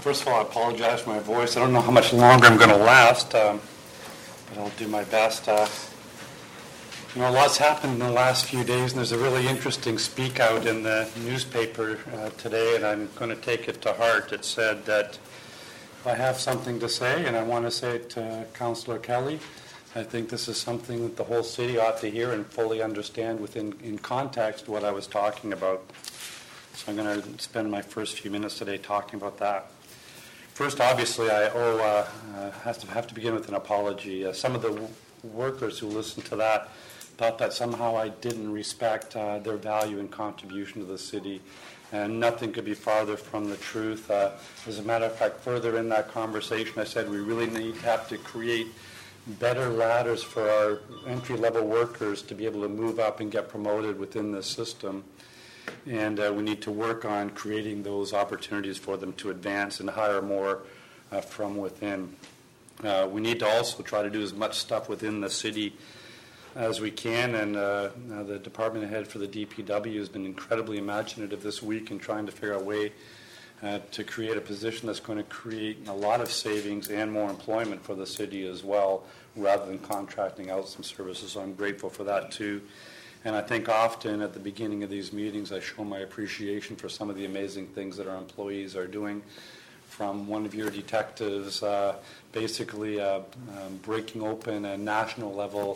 First of all, I apologize for my voice. I don't know how much longer I'm going to last, but I'll do my best. A lot's happened in the last few days, and there's a really interesting speak out in the newspaper today, and I'm going to take it to heart. It said that if I have something to say, and I want to say it to Councillor Kelly, I think this is something that the whole city ought to hear and fully understand in context what I was talking about. So I'm going to spend my first few minutes today talking about that. First, obviously, I have to begin with an apology. Some of the workers who listened to that thought that somehow I didn't respect their value and contribution to the city, and nothing could be farther from the truth. As a matter of fact, further in that conversation, I said we really have to create better ladders for our entry-level workers to be able to move up and get promoted within this system. And we need to work on creating those opportunities for them to advance and hire more from within. We need to also try to do as much stuff within the city as we can, and the department head for the DPW has been incredibly imaginative this week in trying to figure out a way to create a position that's going to create a lot of savings and more employment for the city as well, rather than contracting out some services. So I'm grateful for that too. And I think often at the beginning of these meetings I show my appreciation for some of the amazing things that our employees are doing, from one of your detectives basically breaking open a national level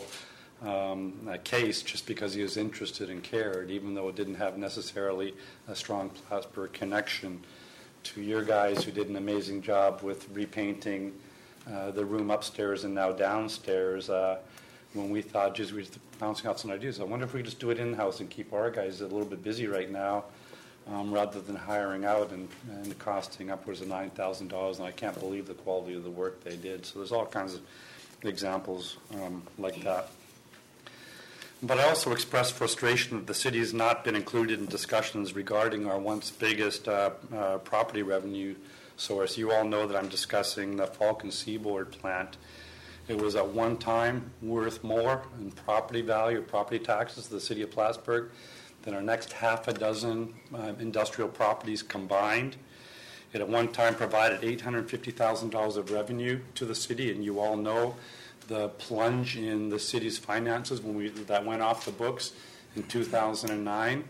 case just because he was interested and cared, even though it didn't have necessarily a strong Plattsburgh connection, to your guys who did an amazing job with repainting the room upstairs and now downstairs. When we thought, geez, we're bouncing out some ideas. I wonder if we just do it in-house and keep our guys a little bit busy right now rather than hiring out and costing upwards of $9,000. And I can't believe the quality of the work they did. So there's all kinds of examples like that. But I also expressed frustration that the city has not been included in discussions regarding our once biggest property revenue source. You all know that I'm discussing the Falcon Seaboard plant. It was at one time worth more in property value, property taxes to the city of Plattsburgh than our next half a dozen industrial properties combined. It at one time provided $850,000 of revenue to the city, and you all know the plunge in the city's finances when that went off the books in 2009.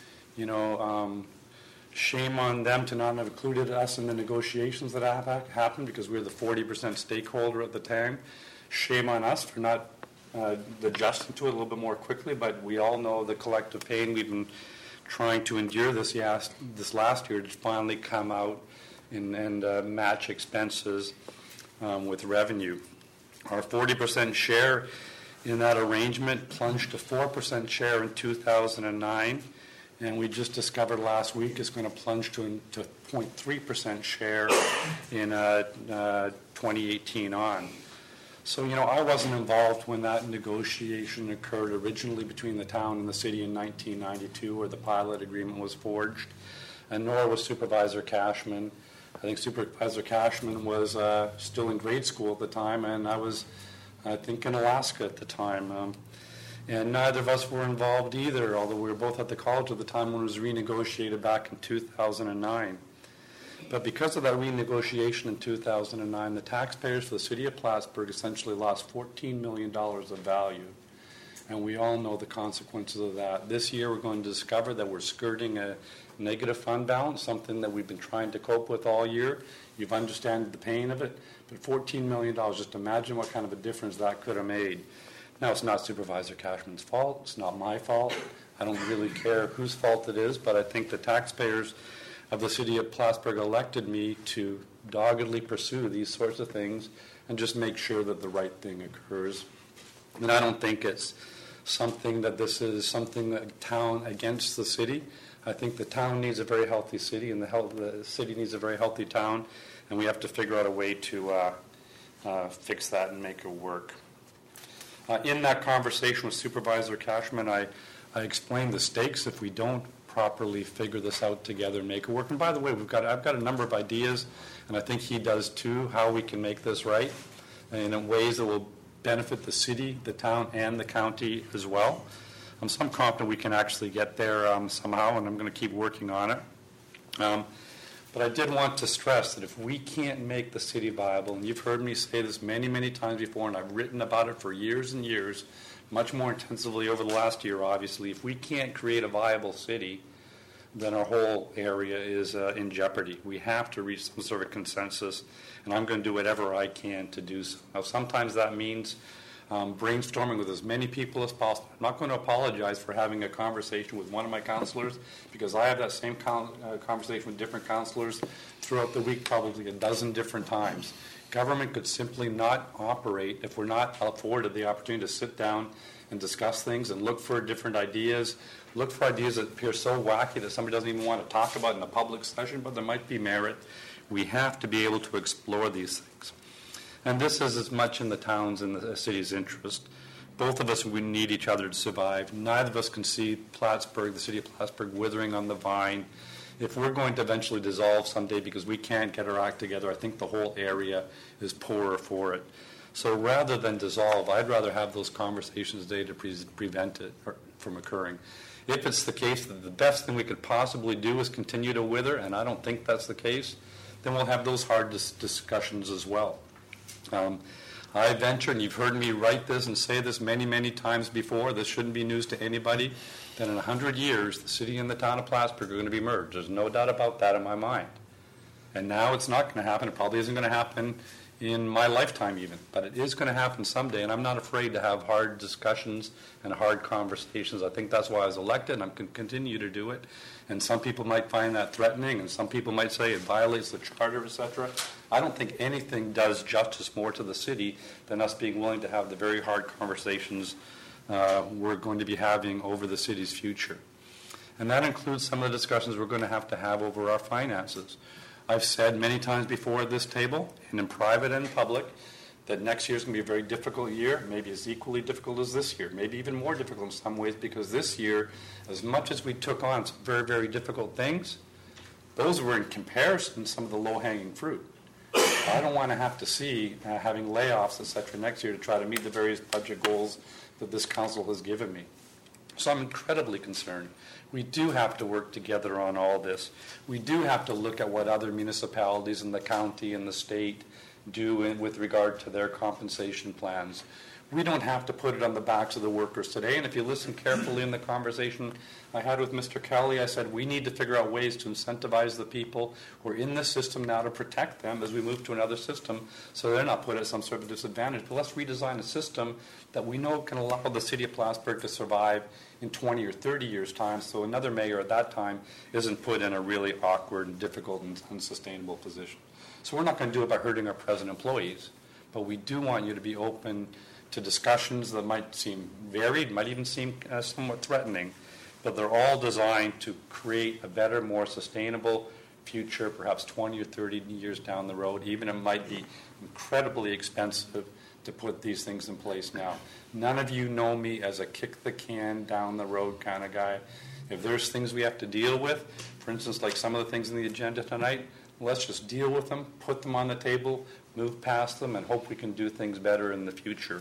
Shame on them to not have included us in the negotiations that have happened, because we were the 40% stakeholder at the time. Shame on us for not adjusting to it a little bit more quickly, but we all know the collective pain we've been trying to endure this last year to finally come out and match expenses with revenue. Our 40% share in that arrangement plunged to 4% share in 2009, and we just discovered last week it's going to plunge to 0.3% share in 2018 on. So, I wasn't involved when that negotiation occurred originally between the town and the city in 1992, where the pilot agreement was forged, and nor was Supervisor Cashman. I think Supervisor Cashman was still in grade school at the time, and I was, I think, in Alaska at the time. And neither of us were involved either, although we were both at the college at the time when it was renegotiated back in 2009. But because of that renegotiation in 2009, the taxpayers for the city of Plattsburgh essentially lost $14 million of value. And we all know the consequences of that. This year we're going to discover that we're skirting a negative fund balance, something that we've been trying to cope with all year. You've understood the pain of it. But $14 million, just imagine what kind of a difference that could have made. Now, it's not Supervisor Cashman's fault. It's not my fault. I don't really care whose fault it is, but I think the taxpayers of the city of Plattsburgh elected me to doggedly pursue these sorts of things and just make sure that the right thing occurs. And I don't think it's something that this is something that town against the city. I think the town needs a very healthy city, and the city needs a very healthy town, and we have to figure out a way to fix that and make it work. In that conversation with Supervisor Cashman, I explained the stakes if we don't properly figure this out together and make it work. And by the way, I've got a number of ideas, and I think he does too, how we can make this right in ways that will benefit the city, the town, and the county as well. So I'm confident we can actually get there somehow, and I'm going to keep working on it. But I did want to stress that if we can't make the city viable, and you've heard me say this many, many times before, and I've written about it for years and years, much more intensively over the last year, obviously, if we can't create a viable city, then our whole area is in jeopardy. We have to reach some sort of consensus, and I'm going to do whatever I can to do so. Now, sometimes that means brainstorming with as many people as possible. I'm not going to apologize for having a conversation with one of my counselors, because I have that same conversation with different counselors throughout the week, probably a dozen different times. Government could simply not operate if we're not afforded the opportunity to sit down and discuss things and look for different ideas, look for ideas that appear so wacky that somebody doesn't even want to talk about in a public session, but there might be merit. We have to be able to explore these things. And this is as much in the town's and the city's interest. Both of us, we need each other to survive. Neither of us can see Plattsburgh, the city of Plattsburgh, withering on the vine. If we're going to eventually dissolve someday because we can't get our act together, I think the whole area is poorer for it. So rather than dissolve, I'd rather have those conversations today to prevent it from occurring. If it's the case that the best thing we could possibly do is continue to wither, and I don't think that's the case, then we'll have those hard discussions as well. I venture, and you've heard me write this and say this many, many times before, this shouldn't be news to anybody, that in 100 years, the city and the town of Plattsburgh are going to be merged. There's no doubt about that in my mind. And now it's not going to happen. It probably isn't going to happen in my lifetime even, but it is going to happen someday, and I'm not afraid to have hard discussions and hard conversations. I think that's why I was elected, and I'm going to continue to do it. And some people might find that threatening, and some people might say it violates the charter, etc. I don't think anything does justice more to the city than us being willing to have the very hard conversations we're going to be having over the city's future. And that includes some of the discussions we're going to have over our finances. I've said many times before at this table, and in private and in public, that next year is going to be a very difficult year, maybe as equally difficult as this year, maybe even more difficult in some ways, because this year, as much as we took on some very, very difficult things, those were in comparison some of the low-hanging fruit. I don't want to have to see having layoffs, etc., next year to try to meet the various budget goals that this council has given me. So I'm incredibly concerned. We do have to work together on all this. We do have to look at what other municipalities in the county and the state do with regard to their compensation plans. We don't have to put it on the backs of the workers today. And if you listen carefully in the conversation I had with Mr. Kelly, I said we need to figure out ways to incentivize the people who are in this system now to protect them as we move to another system so they're not put at some sort of disadvantage. But let's redesign a system that we know can allow the city of Plattsburgh to survive in 20 or 30 years' time, so another mayor at that time isn't put in a really awkward and difficult and unsustainable position. So we're not going to do it by hurting our present employees, but we do want you to be open to discussions that might seem varied, might even seem somewhat threatening, but they're all designed to create a better, more sustainable future, perhaps 20 or 30 years down the road. Even it might be incredibly expensive to put these things in place now. None of you know me as a kick the can down the road kind of guy. If there's things we have to deal with, for instance, like some of the things in the agenda tonight, let's just deal with them, put them on the table, move past them, and hope we can do things better in the future.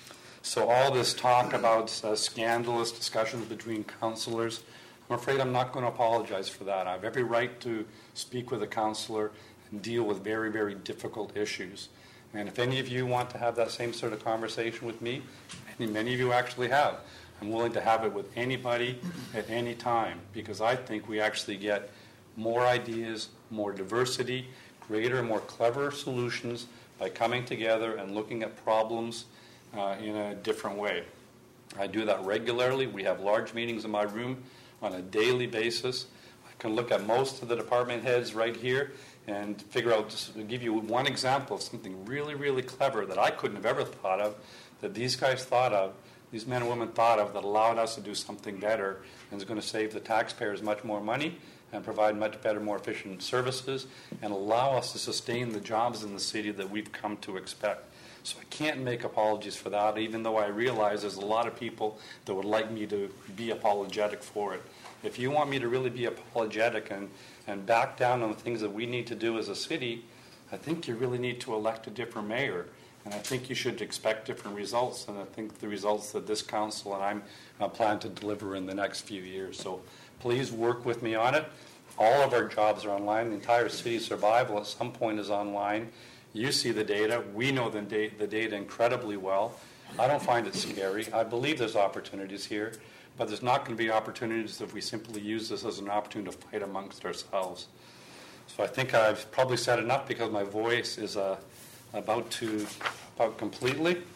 So all this talk about scandalous discussions between councillors, I'm afraid I'm not going to apologize for that. I have every right to speak with a councillor and deal with very, very difficult issues. And if any of you want to have that same sort of conversation with me, and many of you actually have, I'm willing to have it with anybody at any time, because I think we actually get more ideas, more diversity, greater, more clever solutions by coming together and looking at problems in a different way. I do that regularly. We have large meetings in my room on a daily basis. I can look at most of the department heads right here and figure out, just to give you one example of something really, really clever that I couldn't have ever thought of, that these guys thought of, these men and women thought of, that allowed us to do something better and is going to save the taxpayers much more money and provide much better, more efficient services and allow us to sustain the jobs in the city that we've come to expect. So I can't make apologies for that, even though I realize there's a lot of people that would like me to be apologetic for it. If you want me to really be apologetic and back down on the things that we need to do as a city, I think you really need to elect a different mayor. And I think you should expect different results. And I think the results that this council and I plan to deliver in the next few years. So please work with me on it. All of our jobs are online. The entire city's survival at some point is online. You see the data. We know the data incredibly well. I don't find it scary. I believe there's opportunities here, but there's not going to be opportunities if we simply use this as an opportunity to fight amongst ourselves. So I think I've probably said enough because my voice is about completely.